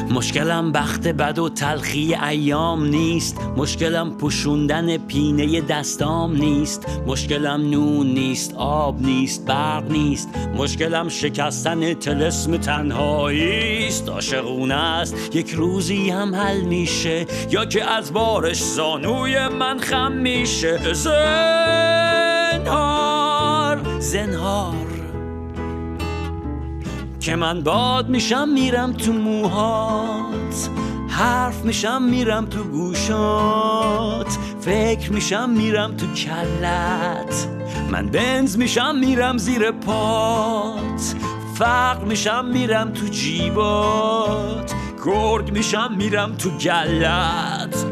مشکلم بخت بد و تلخی ایام نیست، مشکلم پوشوندن پینه دستام نیست، مشکلم نون نیست، آب نیست، برق نیست، مشکلم شکستن طلسم تنهایی است. عاشقونه است یک روزی هم حل میشه، یا که از بارش زانوی من خم میشه. زنهار که من باد میشم میرم تو موهات، حرف میشم میرم تو گوشات، فکر میشم میرم تو کلت، من بنز میشم میرم زیر پات، فقر میشم میرم تو جیبات، گرگ میشم میرم تو گلت.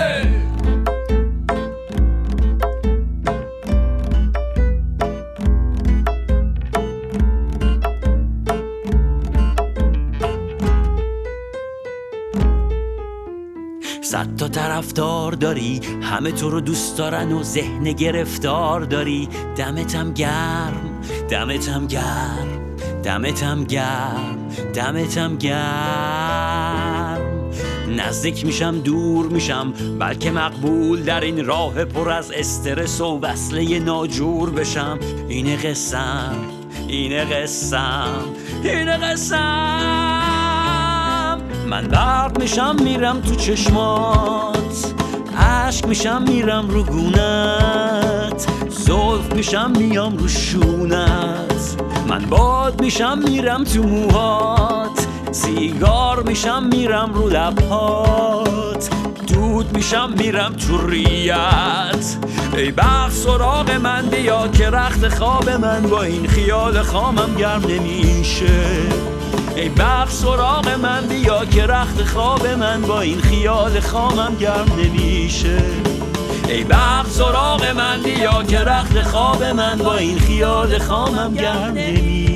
صد تا طرفدار داری، همه تو رو دوست دارن و ذهن گرفتار داری. دمتم گرم، دمتم گرم، دمتم گرم، دمتم گرم. نزدیک میشم دور میشم، بلکه مقبول در این راه پر از استرس و وصله ناجور بشم. اینه قسم، اینه قسم، اینه قسم. من برق میشم میرم تو چشمات، عشق میشم میرم رو گونت، زلف میشم میام رو شونت، من باد میشم میرم تو موهات، سیگار میشم میرم رو لبهات، دود میشم میرم تو ریت. ای بخت سراغ من بیا که رخت خواب من با این خیال خامم گرم نمیشه. ای بخت سراغ من بیا که رخت خواب من با این خیال خامم گرم نمیشه. ای بخت سراغ من بیا که رخت خواب من با این خیال خامم گرم نمیشه.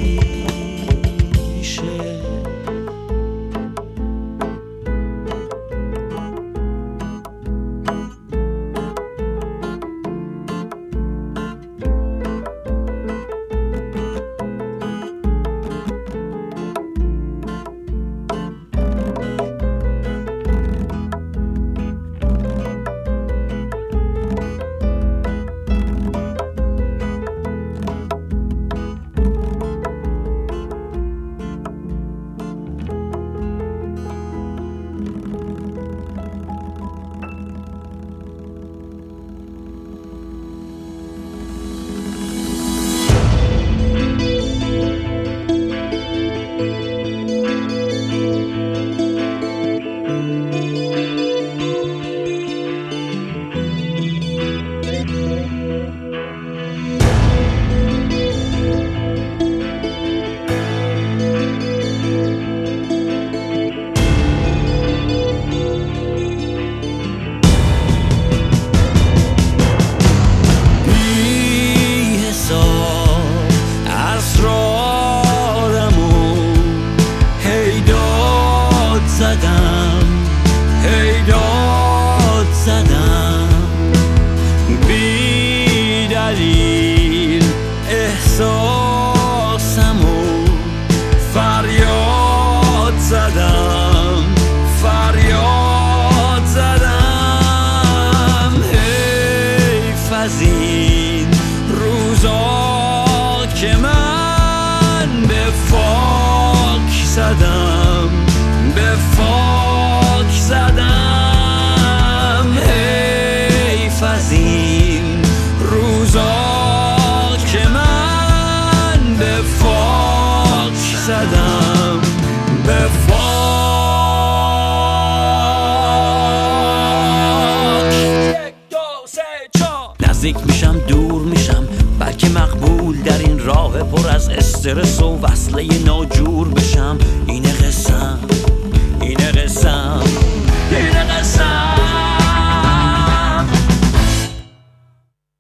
زدم بی دلیل احساسمو فریاد زدم فریاد زدم. حیف از این روزا که من به فاک زدم به فاک زدم. حیف از این روزا که من به فاک زدم به فاک. نزدیک میشم دور میشم بلکه مقبول در این راه پر از استرس و وصله ناجور بشم. این